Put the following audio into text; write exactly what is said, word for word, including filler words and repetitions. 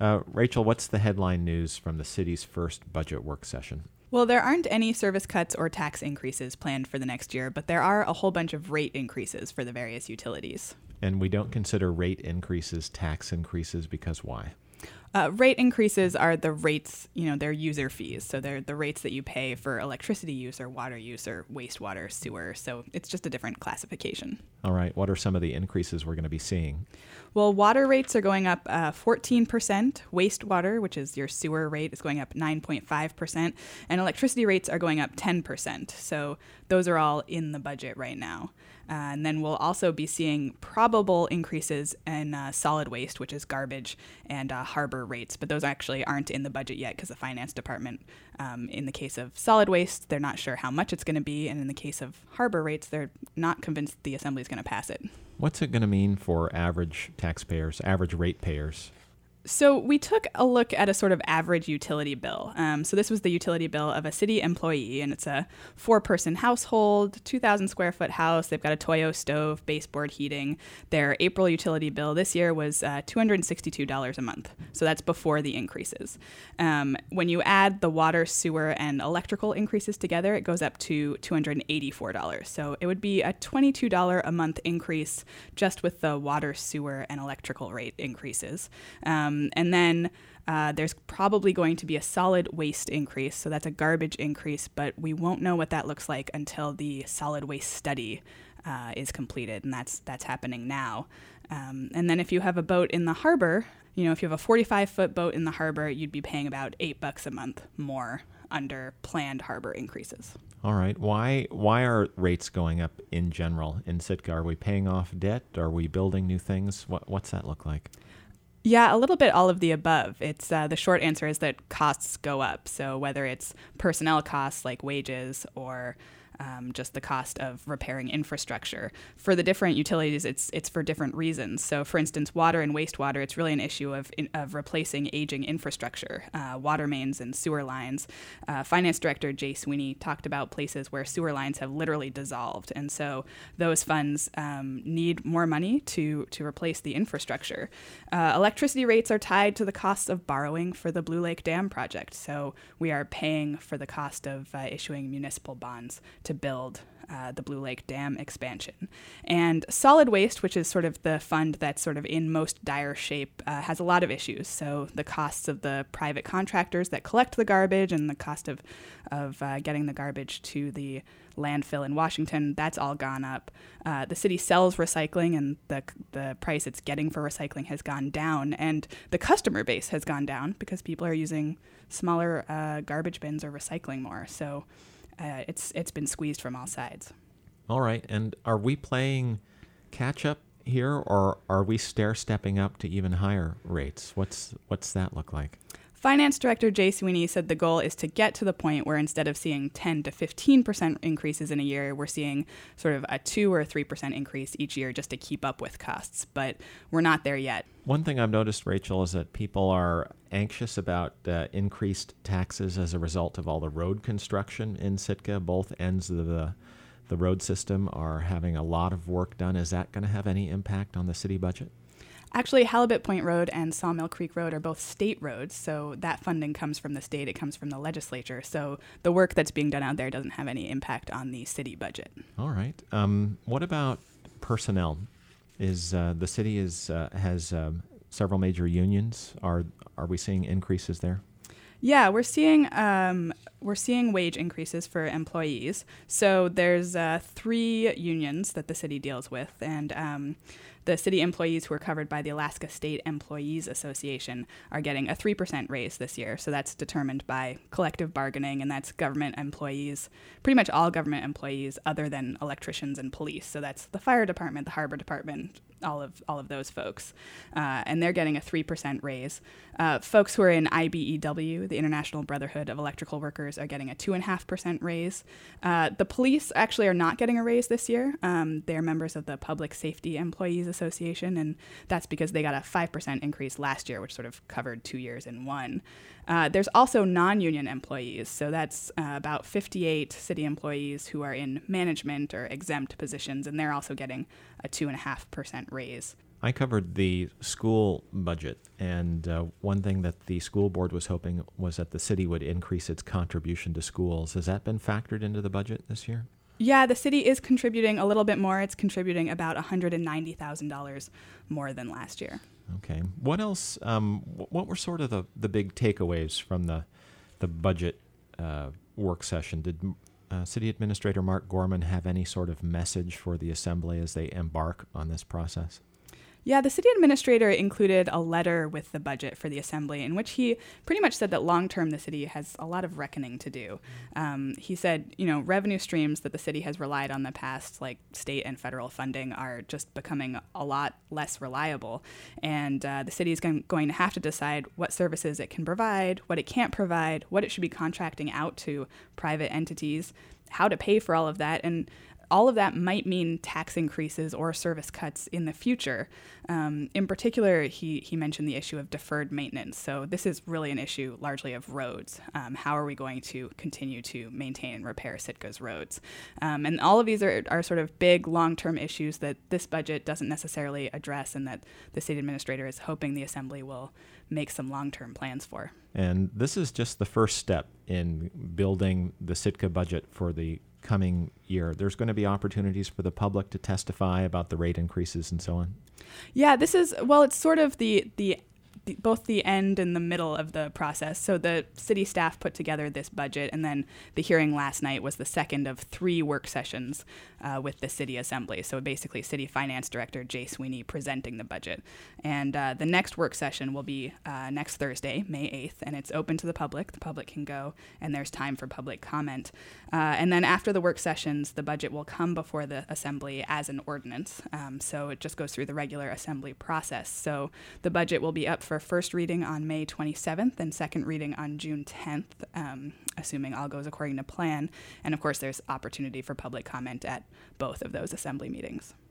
Uh, Rachel, what's the headline news from the city's first budget work session? Well, there aren't any service cuts or tax increases planned for the next year, but there are a whole bunch of rate increases for the various utilities. And we don't consider rate increases tax increases because why? Uh, rate increases are the rates, you know, they're user fees. So they're the rates that you pay for electricity use or water use or wastewater, sewer. So it's just a different classification. All right. What are some of the increases we're going to be seeing? Well, water rates are going up uh, fourteen percent. Wastewater, which is your sewer rate, is going up nine point five percent. And electricity rates are going up ten percent. So those are all in the budget right now. Uh, and then we'll also be seeing probable increases in uh, solid waste, which is garbage, and uh, harbor rates. But those actually aren't in the budget yet because the finance department, um, in the case of solid waste, they're not sure how much it's going to be. And in the case of harbor rates, they're not convinced the assembly is going to pass it. What's it going to mean for average taxpayers, average ratepayers? So we took a look at a sort of average utility bill. Um, so this was the utility bill of a city employee, and it's a four-person household, two thousand square foot house. They've got a Toyo stove, baseboard heating. Their April utility bill this year was uh, two hundred sixty-two dollars a month. So that's before the increases. Um, when you add the water, sewer, and electrical increases together, it goes up to two hundred eighty-four dollars. So it would be a twenty-two dollars a month increase just with the water, sewer, and electrical rate increases. Um, Um, and then uh, there's probably going to be a solid waste increase. So that's a garbage increase, but we won't know what that looks like until the solid waste study uh, is completed. And that's that's happening now. Um, and then if you have a boat in the harbor, you know, if you have a forty-five foot boat in the harbor, you'd be paying about eight bucks a month more under planned harbor increases. All right. Why why are rates going up in general in Sitka? Are we paying off debt? Are we building new things? What What's that look like? Yeah, a little bit all of the above. It's uh, the short answer is that costs go up. So whether it's personnel costs like wages or um, just the cost of repairing infrastructure. For the different utilities, it's it's for different reasons. So for instance, water and wastewater, it's really an issue of in, of replacing aging infrastructure, uh, water mains and sewer lines. Uh, Finance Director Jay Sweeney talked about places where sewer lines have literally dissolved. And so those funds um, need more money to, to replace the infrastructure. Uh, electricity rates are tied to the costs of borrowing for the Blue Lake Dam project. So we are paying for the cost of uh, issuing municipal bonds to build uh, the Blue Lake Dam expansion. And solid waste, which is sort of the fund that's sort of in most dire shape, uh, has a lot of issues. So the costs of the private contractors that collect the garbage and the cost of, of uh, getting the garbage to the landfill in Washington, that's all gone up. Uh, the city sells recycling, and the the price it's getting for recycling has gone down, and the customer base has gone down because people are using smaller uh, garbage bins or recycling more. So uh, it's it's been squeezed from all sides. All right, and are we playing catch up here, or are we stair stepping up to even higher rates? What's what's that look like? Finance Director Jay Sweeney said the goal is to get to the point where instead of seeing ten to fifteen percent increases in a year, we're seeing sort of a two or three percent increase each year just to keep up with costs. But we're not there yet. One thing I've noticed, Rachel, is that people are anxious about uh, increased taxes as a result of all the road construction in Sitka. Both ends of the, the road system are having a lot of work done. Is that going to have any impact on the city budget? Actually, Halibut Point Road and Sawmill Creek Road are both state roads, so that funding comes from the state. It comes from the legislature. So the work that's being done out there doesn't have any impact on the city budget. All right. Um, what about personnel? Is uh, the city is uh, has um, several major unions? Are are we seeing increases there? Yeah, we're seeing um, we're seeing wage increases for employees. So there's uh, three unions that the city deals with, and um, the city employees who are covered by the Alaska State Employees Association are getting a three percent raise this year. So that's determined by collective bargaining, and that's government employees, pretty much all government employees other than electricians and police. So that's the fire department, the harbor department, all of all of those folks. Uh, and they're getting a three percent raise. Uh, folks who are in I B E W, the International Brotherhood of Electrical Workers, are getting a two point five percent raise. Uh, the police actually are not getting a raise this year. Um, they're members of the Public Safety Employees Association, and that's because they got a five percent increase last year, which sort of covered two years in one. Uh, there's also non-union employees, so that's uh, about fifty-eight city employees who are in management or exempt positions, and they're also getting a two point five percent raise. I covered the school budget, and uh, one thing that the school board was hoping was that the city would increase its contribution to schools. Has that been factored into the budget this year? Yeah, the city is contributing a little bit more. It's contributing about one hundred ninety thousand dollars more than last year. Okay. What else, um, what were sort of the, the big takeaways from the, the budget uh, work session? Did uh, City Administrator Mark Gorman have any sort of message for the Assembly as they embark on this process? Yeah, the city administrator included a letter with the budget for the assembly in which he pretty much said that long term the city has a lot of reckoning to do. Um, he said, you know, revenue streams that the city has relied on in the past, like state and federal funding, are just becoming a lot less reliable. And uh, the city is going, going to have to decide what services it can provide, what it can't provide, what it should be contracting out to private entities, how to pay for all of that. And all of that might mean tax increases or service cuts in the future. Um, in particular, he, he mentioned the issue of deferred maintenance. So this is really an issue largely of roads. Um, how are we going to continue to maintain and repair Sitka's roads? Um, and all of these are, are sort of big long-term issues that this budget doesn't necessarily address and that the city administrator is hoping the assembly will make some long-term plans for. And this is just the first step in building the Sitka budget for the coming year. There's going to be opportunities for the public to testify about the rate increases and so on. Yeah, this is, well, it's sort of the, the The, both the end and the middle of the process. So the city staff put together this budget, and then the hearing last night was the second of three work sessions uh, with the city assembly. So basically, City Finance Director Jay Sweeney presenting the budget. And uh, the next work session will be uh, next Thursday, May eighth, and it's open to the public. The public can go, and there's time for public comment. Uh, and then after the work sessions, the budget will come before the assembly as an ordinance. Um, so it just goes through the regular assembly process. So the budget will be up for first reading on May twenty-seventh and second reading on June tenth, um, assuming all goes according to plan. And of course, there's opportunity for public comment at both of those assembly meetings.